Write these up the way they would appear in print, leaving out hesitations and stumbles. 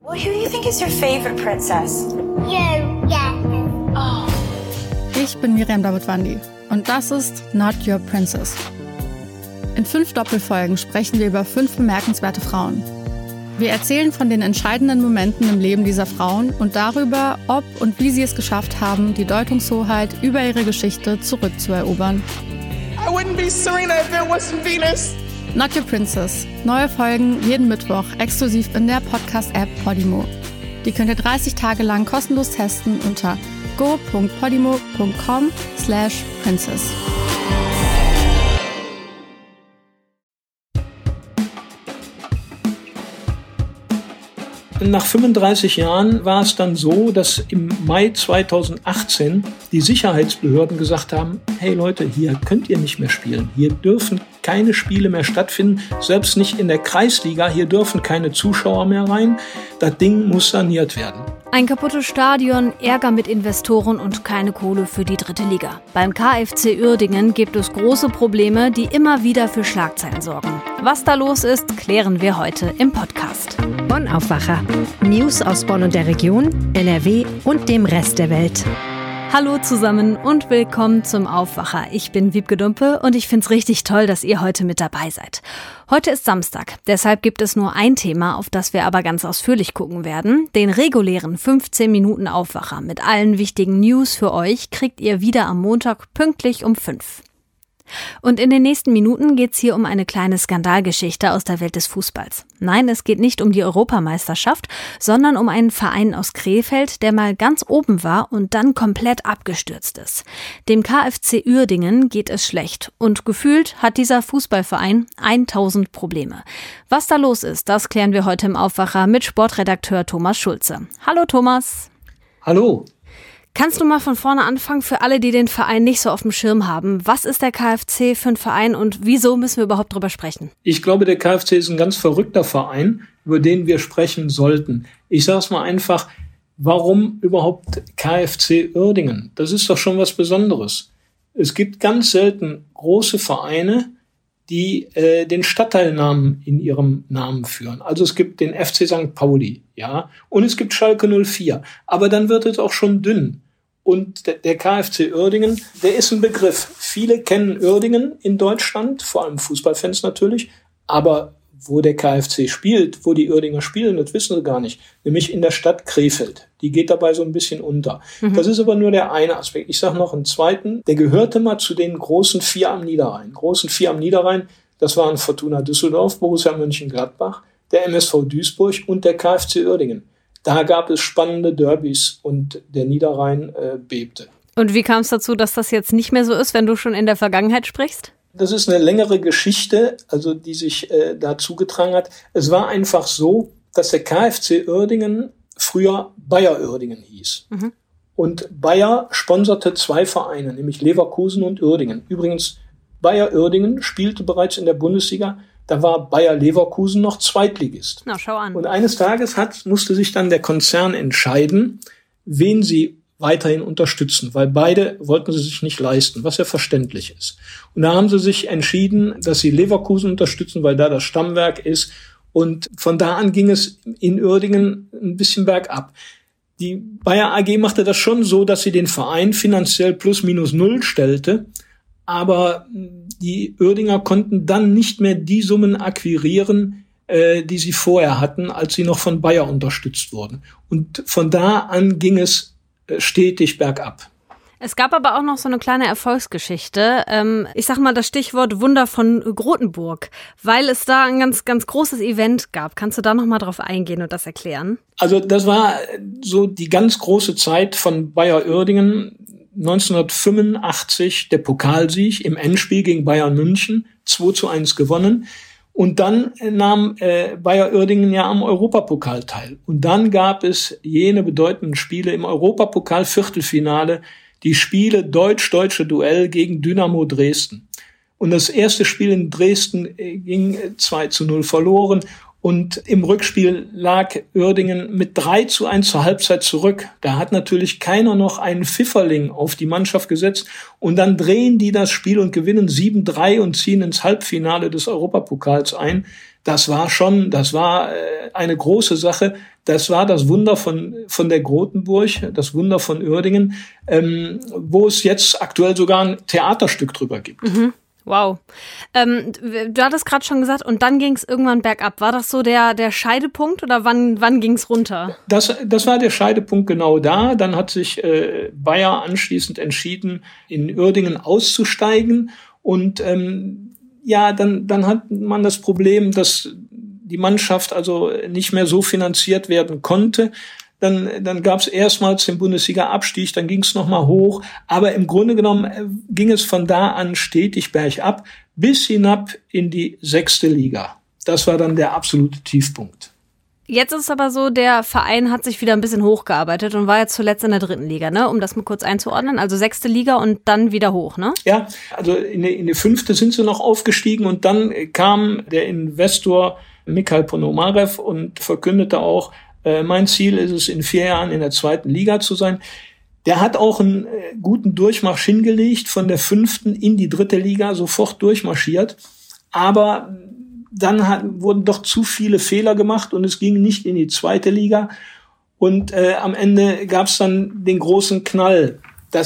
Well, who do you think is your favorite princess? You, yeah. Oh. Ich bin Miriam Davidwandi und das ist Not Your Princess. In 5 Doppelfolgen sprechen wir über 5 bemerkenswerte Frauen. Wir erzählen von den entscheidenden Momenten im Leben dieser Frauen und darüber, ob und wie sie es geschafft haben, die Deutungshoheit über ihre Geschichte zurückzuerobern. I wouldn't be Serena if there wasn't Venus. Not Your Princess. Neue Folgen jeden Mittwoch exklusiv in der Podcast-App Podimo. Die könnt ihr 30 Tage lang kostenlos testen unter go.podimo.com/princess. Nach 35 Jahren war es dann so, dass im Mai 2018 die Sicherheitsbehörden gesagt haben, hey Leute, hier könnt ihr nicht mehr spielen. Hier dürfen keine Spiele mehr stattfinden, selbst nicht in der Kreisliga. Hier dürfen keine Zuschauer mehr rein. Das Ding muss saniert werden. Ein kaputtes Stadion, Ärger mit Investoren und keine Kohle für die 3. Liga. Beim KFC Uerdingen gibt es große Probleme, die immer wieder für Schlagzeilen sorgen. Was da los ist, klären wir heute im Podcast. Bonn Aufwacher. News aus Bonn und der Region, NRW und dem Rest der Welt. Hallo zusammen und willkommen zum Aufwacher. Ich bin Wiebke Dumpe und ich find's richtig toll, dass ihr heute mit dabei seid. Heute ist Samstag, deshalb gibt es nur ein Thema, auf das wir aber ganz ausführlich gucken werden. Den regulären 15 Minuten Aufwacher mit allen wichtigen News für euch kriegt ihr wieder am Montag pünktlich um 5. Und in den nächsten Minuten geht's hier um eine kleine Skandalgeschichte aus der Welt des Fußballs. Nein, es geht nicht um die Europameisterschaft, sondern um einen Verein aus Krefeld, der mal ganz oben war und dann komplett abgestürzt ist. Dem KFC Uerdingen geht es schlecht und gefühlt hat dieser Fußballverein 1000 Probleme. Was da los ist, das klären wir heute im Aufwacher mit Sportredakteur Thomas Schulze. Hallo Thomas. Hallo. Kannst du mal von vorne anfangen für alle, die den Verein nicht so auf dem Schirm haben? Was ist der KFC für ein Verein und wieso müssen wir überhaupt drüber sprechen? Ich glaube, der KFC ist ein ganz verrückter Verein, über den wir sprechen sollten. Ich sage es mal einfach, warum überhaupt KFC Uerdingen? Das ist doch schon was Besonderes. Es gibt ganz selten große Vereine, die den Stadtteilnamen in ihrem Namen führen. Also es gibt den FC St. Pauli, ja, und es gibt Schalke 04. Aber dann wird es auch schon dünn. Und der KFC Uerdingen, der ist ein Begriff. Viele kennen Uerdingen in Deutschland, vor allem Fußballfans natürlich. Aber wo der KFC spielt, wo die Uerdinger spielen, das wissen sie gar nicht. Nämlich in der Stadt Krefeld. Die geht dabei so ein bisschen unter. Das ist aber nur der eine Aspekt. Ich sage noch einen zweiten. Der gehörte mal zu den großen 4 am Niederrhein. Großen 4 am Niederrhein, das waren Fortuna Düsseldorf, Borussia Mönchengladbach, der MSV Duisburg und der KFC Uerdingen. Da gab es spannende Derbys und der Niederrhein bebte. Und wie kam es dazu, dass das jetzt nicht mehr so ist, wenn du schon in der Vergangenheit sprichst? Das ist eine längere Geschichte, also die sich da zugetragen hat. Es war einfach so, dass der KFC Uerdingen früher Bayer Uerdingen hieß. Und Bayer sponserte 2 Vereine, nämlich Leverkusen und Uerdingen. Übrigens, Bayer Uerdingen spielte bereits in der Bundesliga. Da war Bayer Leverkusen noch Zweitligist. Na, schau an. Und eines Tages musste sich dann der Konzern entscheiden, wen sie weiterhin unterstützen, weil beide wollten sie sich nicht leisten, was ja verständlich ist. Und da haben sie sich entschieden, dass sie Leverkusen unterstützen, weil da das Stammwerk ist. Und von da an ging es in Uerdingen ein bisschen bergab. Die Bayer AG machte das schon so, dass sie den Verein finanziell plus minus null stellte. Aber die Uerdinger konnten dann nicht mehr die Summen akquirieren, die sie vorher hatten, als sie noch von Bayer unterstützt wurden. Und von da an ging es stetig bergab. Es gab aber auch noch so eine kleine Erfolgsgeschichte. Ich sag mal das Stichwort Wunder von Grotenburg, weil es da ein ganz, ganz großes Event gab. Kannst du da noch mal drauf eingehen und das erklären? Also das war so die ganz große Zeit von Bayer Uerdingen. 1985 der Pokalsieg im Endspiel gegen Bayern München, 2:1 gewonnen. Und dann nahm Bayer Uerdingen ja am Europapokal teil. Und dann gab es jene bedeutenden Spiele im Europapokal-Viertelfinale, die Spiele deutsch-deutsche Duell gegen Dynamo Dresden. Und das erste Spiel in Dresden ging 2:0 verloren. Und im Rückspiel lag Uerdingen mit 3:1 zur Halbzeit zurück. Da hat natürlich keiner noch einen Pfifferling auf die Mannschaft gesetzt. Und dann drehen die das Spiel und gewinnen 7:3 und ziehen ins Halbfinale des Europapokals ein. Das war eine große Sache. Das war das Wunder von der Grotenburg, das Wunder von Uerdingen, wo es jetzt aktuell sogar ein Theaterstück drüber gibt. Mhm. Wow. Du hattest gerade schon gesagt, und dann ging es irgendwann bergab. War das so der Scheidepunkt oder wann ging es runter? Das war der Scheidepunkt genau da. Dann hat sich Bayer anschließend entschieden, in Uerdingen auszusteigen. Und dann hat man das Problem, dass die Mannschaft also nicht mehr so finanziert werden konnte. Dann gab es erstmals den Bundesliga-Abstieg, dann ging es nochmal hoch. Aber im Grunde genommen ging es von da an stetig bergab bis hinab in die 6. Liga. Das war dann der absolute Tiefpunkt. Jetzt ist es aber so, der Verein hat sich wieder ein bisschen hochgearbeitet und war jetzt zuletzt in der 3. Liga, ne? Um das mal kurz einzuordnen. Also 6. Liga und dann wieder hoch, ne? Ja, also in die 5. sind sie noch aufgestiegen und dann kam der Investor Mikhail Ponomarev und verkündete auch, mein Ziel ist es, in 4 Jahren in der 2. Liga zu sein. Der hat auch einen guten Durchmarsch hingelegt, von der 5. in die 3. Liga sofort durchmarschiert. Aber dann wurden doch zu viele Fehler gemacht und es ging nicht in die 2. Liga. Und am Ende gab es dann den großen Knall.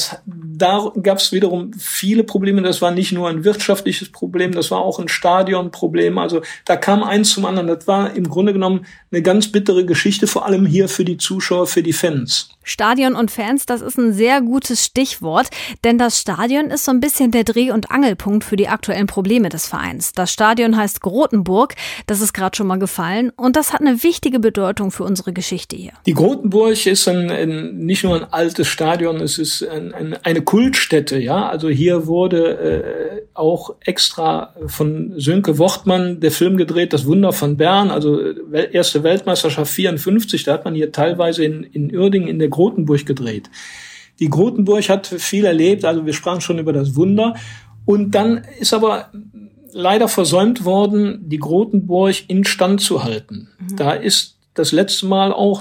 Da gab es wiederum viele Probleme. Das war nicht nur ein wirtschaftliches Problem, das war auch ein Stadionproblem. Also da kam eins zum anderen. Das war im Grunde genommen eine ganz bittere Geschichte, vor allem hier für die Zuschauer, für die Fans. Stadion und Fans, das ist ein sehr gutes Stichwort, denn das Stadion ist so ein bisschen der Dreh- und Angelpunkt für die aktuellen Probleme des Vereins. Das Stadion heißt Grotenburg, das ist gerade schon mal gefallen, und das hat eine wichtige Bedeutung für unsere Geschichte hier. Die Grotenburg ist nicht nur ein altes Stadion, es ist eine Kultstätte, ja. Also hier wurde auch extra von Sönke Wortmann der Film gedreht, Das Wunder von Bern, also erste Weltmeisterschaft 54, da hat man hier teilweise in Uerdingen in der Grotenburg gedreht. Die Grotenburg hat viel erlebt, also wir sprachen schon über das Wunder. Und dann ist aber leider versäumt worden, die Grotenburg instand zu halten. Mhm. Da ist das letzte Mal auch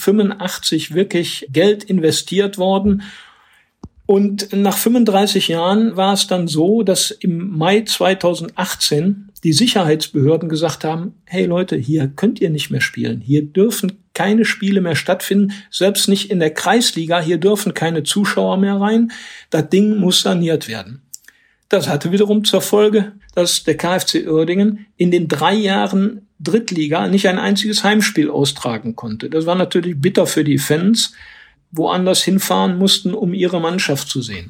1985 wirklich Geld investiert worden. Und nach 35 Jahren war es dann so, dass im Mai 2018 die Sicherheitsbehörden gesagt haben, hey Leute, hier könnt ihr nicht mehr spielen. Hier dürfen keine Spiele mehr stattfinden, selbst nicht in der Kreisliga. Hier dürfen keine Zuschauer mehr rein. Das Ding muss saniert werden. Das hatte wiederum zur Folge, dass der KFC Uerdingen in den 3 Jahren Drittliga nicht ein einziges Heimspiel austragen konnte. Das war natürlich bitter für die Fans, woanders hinfahren mussten, um ihre Mannschaft zu sehen.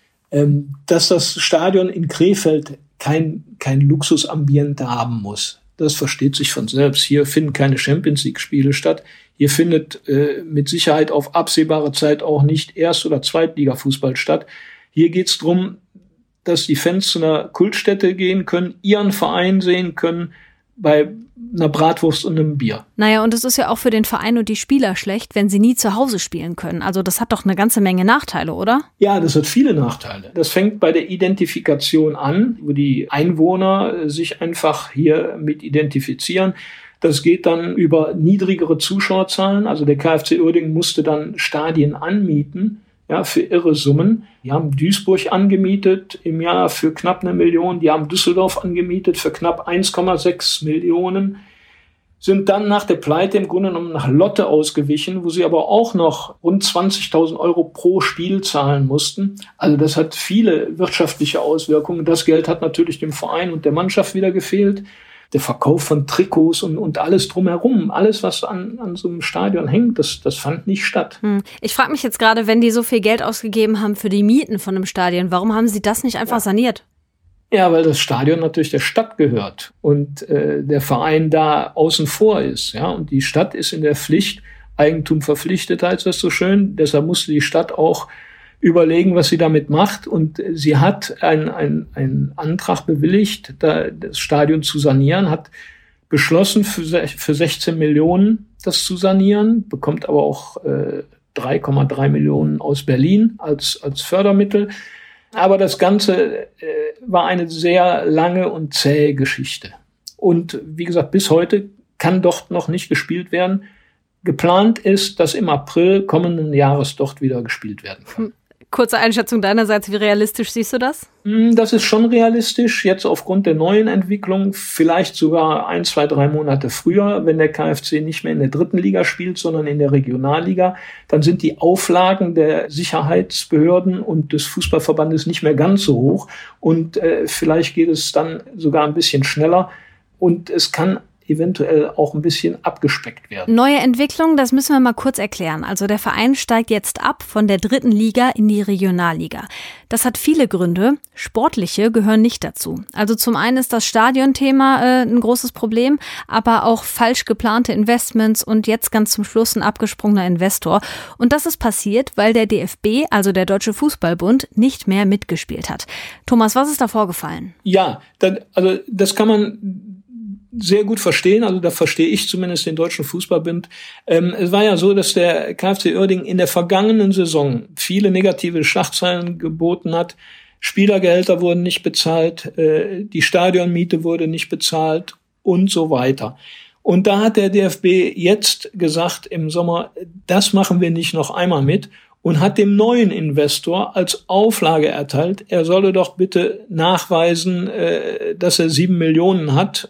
Dass das Stadion in Krefeld kein Luxusambiente haben muss, das versteht sich von selbst. Hier finden keine Champions-League-Spiele statt. Hier findet mit Sicherheit auf absehbare Zeit auch nicht Erst- oder Zweitliga-Fußball statt. Hier geht's drum, dass die Fans zu einer Kultstätte gehen können, ihren Verein sehen können, bei einer Bratwurst und einem Bier. Naja, und es ist ja auch für den Verein und die Spieler schlecht, wenn sie nie zu Hause spielen können. Also das hat doch eine ganze Menge Nachteile, oder? Ja, das hat viele Nachteile. Das fängt bei der Identifikation an, wo die Einwohner sich einfach hier mit identifizieren. Das geht dann über niedrigere Zuschauerzahlen. Also der KFC Uerdingen musste dann Stadien anmieten, ja, für irre Summen. Die haben Duisburg angemietet im Jahr für knapp 1 Million. Die haben Düsseldorf angemietet für knapp 1,6 Millionen. Sind dann nach der Pleite im Grunde genommen nach Lotte ausgewichen, wo sie aber auch noch rund 20.000 Euro pro Spiel zahlen mussten. Also das hat viele wirtschaftliche Auswirkungen. Das Geld hat natürlich dem Verein und der Mannschaft wieder gefehlt. Der Verkauf von Trikots und alles drumherum, alles, was an so einem Stadion hängt, das fand nicht statt. Ich frage mich jetzt gerade, wenn die so viel Geld ausgegeben haben für die Mieten von einem Stadion, warum haben sie das nicht einfach saniert? Ja, weil das Stadion natürlich der Stadt gehört und der Verein da außen vor ist. Ja, und die Stadt ist in der Pflicht, Eigentum verpflichtet, heißt das so schön. Deshalb musste die Stadt auch überlegen, was sie damit macht. Und sie hat einen Antrag bewilligt, das Stadion zu sanieren, hat beschlossen, für 16 Millionen das zu sanieren, bekommt aber auch 3,3 Millionen aus Berlin als Fördermittel. Aber das Ganze war eine sehr lange und zähe Geschichte. Und wie gesagt, bis heute kann dort noch nicht gespielt werden. Geplant ist, dass im April kommenden Jahres dort wieder gespielt werden kann. Kurze Einschätzung deinerseits, wie realistisch siehst du das? Das ist schon realistisch, jetzt aufgrund der neuen Entwicklung, vielleicht sogar 1, 2, 3 Monate früher, wenn der KFC nicht mehr in der 3. Liga spielt, sondern in der Regionalliga, dann sind die Auflagen der Sicherheitsbehörden und des Fußballverbandes nicht mehr ganz so hoch und vielleicht geht es dann sogar ein bisschen schneller und es kann eventuell auch ein bisschen abgespeckt werden. Neue Entwicklung, das müssen wir mal kurz erklären. Also der Verein steigt jetzt ab von der 3. Liga in die Regionalliga. Das hat viele Gründe. Sportliche gehören nicht dazu. Also zum einen ist das Stadionthema ein großes Problem, aber auch falsch geplante Investments und jetzt ganz zum Schluss ein abgesprungener Investor. Und das ist passiert, weil der DFB, also der Deutsche Fußballbund, nicht mehr mitgespielt hat. Thomas, was ist da vorgefallen? Ja, das kann man sehr gut verstehen, also da verstehe ich zumindest den Deutschen Fußballbund. Es war ja so, dass der KFC Uerdingen in der vergangenen Saison viele negative Schlagzeilen geboten hat. Spielergehälter wurden nicht bezahlt, die Stadionmiete wurde nicht bezahlt und so weiter. Und da hat der DFB jetzt gesagt im Sommer, das machen wir nicht noch einmal mit und hat dem neuen Investor als Auflage erteilt, er solle doch bitte nachweisen, dass er 7 Millionen hat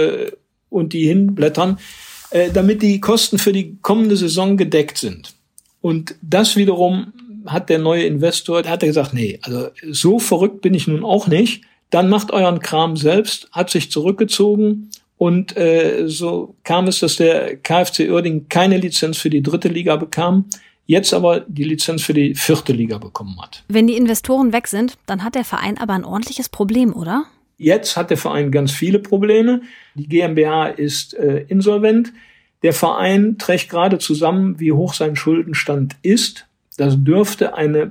und die hinblättern, damit die Kosten für die kommende Saison gedeckt sind. Und das wiederum hat der neue Investor, da hat er gesagt, nee, also so verrückt bin ich nun auch nicht, dann macht euren Kram selbst, hat sich zurückgezogen und so kam es, dass der KFC Uerdingen keine Lizenz für die 3. Liga bekam, jetzt aber die Lizenz für die 4. Liga bekommen hat. Wenn die Investoren weg sind, dann hat der Verein aber ein ordentliches Problem, oder? Jetzt hat der Verein ganz viele Probleme. Die GmbH ist insolvent. Der Verein trägt gerade zusammen, wie hoch sein Schuldenstand ist. Das dürfte eine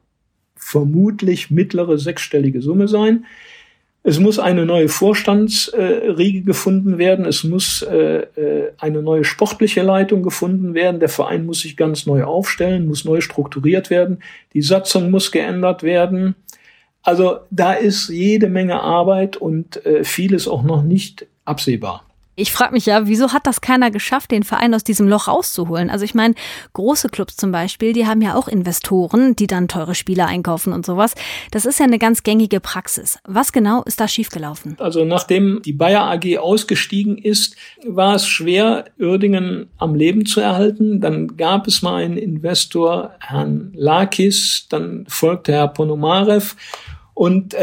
vermutlich mittlere 6-stellige Summe sein. Es muss eine neue Vorstandsriege gefunden werden. Es muss eine neue sportliche Leitung gefunden werden. Der Verein muss sich ganz neu aufstellen, muss neu strukturiert werden. Die Satzung muss geändert werden. Also da ist jede Menge Arbeit und vieles auch noch nicht absehbar. Ich frage mich ja, wieso hat das keiner geschafft, den Verein aus diesem Loch rauszuholen? Also ich meine, große Clubs zum Beispiel, die haben ja auch Investoren, die dann teure Spieler einkaufen und sowas. Das ist ja eine ganz gängige Praxis. Was genau ist da schiefgelaufen? Also nachdem die Bayer AG ausgestiegen ist, war es schwer, Uerdingen am Leben zu erhalten. Dann gab es mal einen Investor, Herrn Lakis, dann folgte Herr Ponomarev und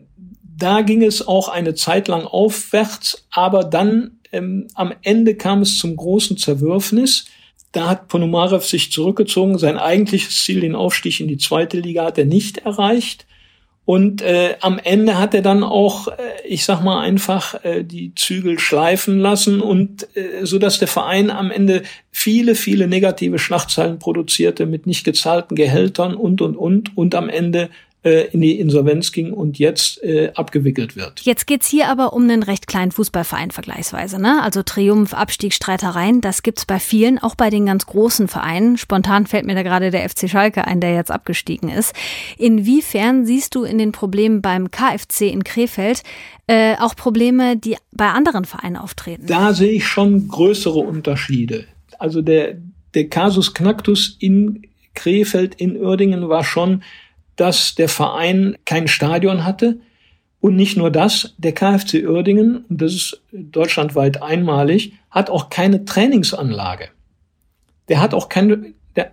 da ging es auch eine Zeit lang aufwärts, aber dann am Ende kam es zum großen Zerwürfnis. Da hat Ponomarev sich zurückgezogen. Sein eigentliches Ziel, den Aufstieg in die 2. Liga, hat er nicht erreicht. Und am Ende hat er dann auch, ich sag mal einfach, die Zügel schleifen lassen und so dass der Verein am Ende viele, viele negative Schlagzeilen produzierte mit nicht gezahlten Gehältern und am Ende in die Insolvenz ging und jetzt abgewickelt wird. Jetzt geht's hier aber um einen recht kleinen Fußballverein vergleichsweise, ne? Also Triumph, Abstiegsstreitereien, das gibt's bei vielen, auch bei den ganz großen Vereinen. Spontan fällt mir da gerade der FC Schalke ein, der jetzt abgestiegen ist. Inwiefern siehst du in den Problemen beim KFC in Krefeld auch Probleme, die bei anderen Vereinen auftreten? Da sehe ich schon größere Unterschiede. Also der Kasus Knacktus in Krefeld, in Uerdingen war schon, dass der Verein kein Stadion hatte. Und nicht nur das, der KFC Uerdingen, und das ist deutschlandweit einmalig, hat auch keine Trainingsanlage. Der hat auch kein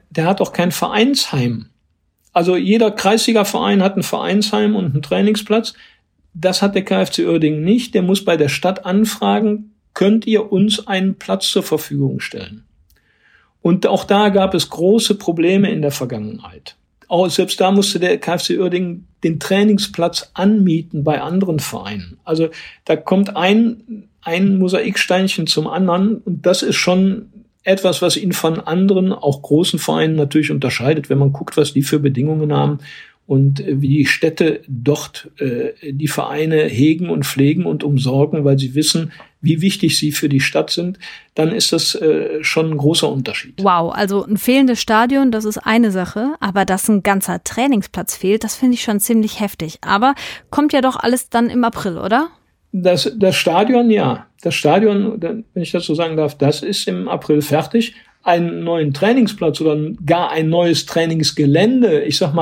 Vereinsheim. Also jeder Kreisligaverein hat ein Vereinsheim und einen Trainingsplatz. Das hat der KFC Uerdingen nicht. Der muss bei der Stadt anfragen, könnt ihr uns einen Platz zur Verfügung stellen? Und auch da gab es große Probleme in der Vergangenheit. Auch selbst da musste der KFC Uerdingen den Trainingsplatz anmieten bei anderen Vereinen. Also da kommt ein Mosaiksteinchen zum anderen und das ist schon etwas, was ihn von anderen, auch großen Vereinen natürlich unterscheidet, wenn man guckt, was die für Bedingungen haben und wie die Städte dort die Vereine hegen und pflegen und umsorgen, weil sie wissen, wie wichtig sie für die Stadt sind, dann ist das schon ein großer Unterschied. Wow, also ein fehlendes Stadion, das ist eine Sache, aber dass ein ganzer Trainingsplatz fehlt, das finde ich schon ziemlich heftig. Aber kommt ja doch alles dann im April, oder? Das Stadion, ja. Das Stadion, wenn ich das so sagen darf, das ist im April fertig. Einen neuen Trainingsplatz oder gar ein neues Trainingsgelände, ich sag mal,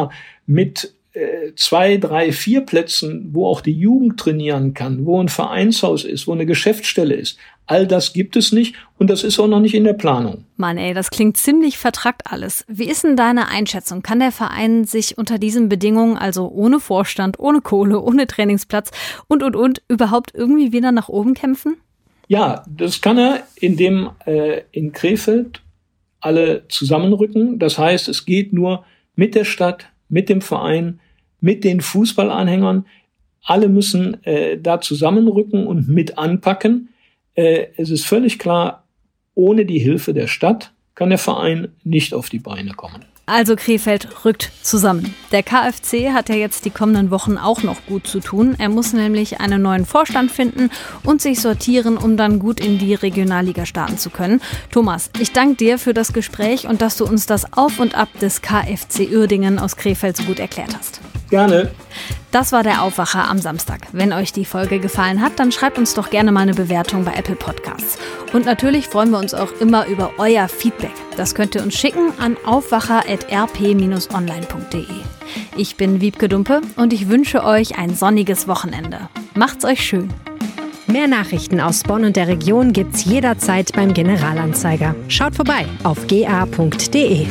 mit 2, 3, 4 Plätzen, wo auch die Jugend trainieren kann, wo ein Vereinshaus ist, wo eine Geschäftsstelle ist. All das gibt es nicht und das ist auch noch nicht in der Planung. Mann, ey, das klingt ziemlich vertrackt alles. Wie ist denn deine Einschätzung? Kann der Verein sich unter diesen Bedingungen, also ohne Vorstand, ohne Kohle, ohne Trainingsplatz und, überhaupt irgendwie wieder nach oben kämpfen? Ja, das kann er, indem in Krefeld alle zusammenrücken. Das heißt, es geht nur mit der Stadt, mit dem Verein, mit den Fußballanhängern. Alle müssen da zusammenrücken und mit anpacken. Es ist völlig klar, ohne die Hilfe der Stadt kann der Verein nicht auf die Beine kommen. Also Krefeld rückt zusammen. Der KFC hat ja jetzt die kommenden Wochen auch noch gut zu tun. Er muss nämlich einen neuen Vorstand finden und sich sortieren, um dann gut in die Regionalliga starten zu können. Thomas, ich danke dir für das Gespräch und dass du uns das Auf und Ab des KFC Uerdingen aus Krefeld so gut erklärt hast. Gerne. Das war der Aufwacher am Samstag. Wenn euch die Folge gefallen hat, dann schreibt uns doch gerne mal eine Bewertung bei Apple Podcasts. Und natürlich freuen wir uns auch immer über euer Feedback. Das könnt ihr uns schicken an aufwacher@rp-online.de. Ich bin Wiebke Dumpe und ich wünsche euch ein sonniges Wochenende. Macht's euch schön. Mehr Nachrichten aus Bonn und der Region gibt's jederzeit beim Generalanzeiger. Schaut vorbei auf ga.de.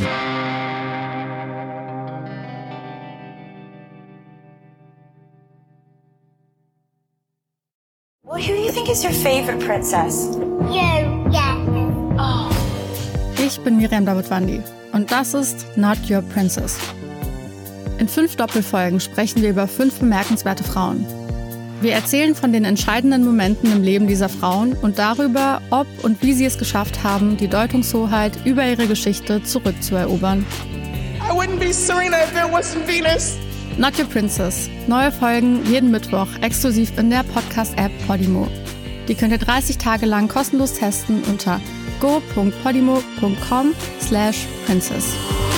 Well, who do you think is your favorite princess? You, yeah. Oh. Ich bin Miriam Davidwandi und das ist Not Your Princess. In 5 Doppelfolgen sprechen wir über 5 bemerkenswerte Frauen. Wir erzählen von den entscheidenden Momenten im Leben dieser Frauen und darüber, ob und wie sie es geschafft haben, die Deutungshoheit über ihre Geschichte zurückzuerobern. I wouldn't be Serena if there wasn't Venus. Not Your Princess. Neue Folgen jeden Mittwoch exklusiv in der Podcast-App Podimo. Die könnt ihr 30 Tage lang kostenlos testen unter go.podimo.com/princess.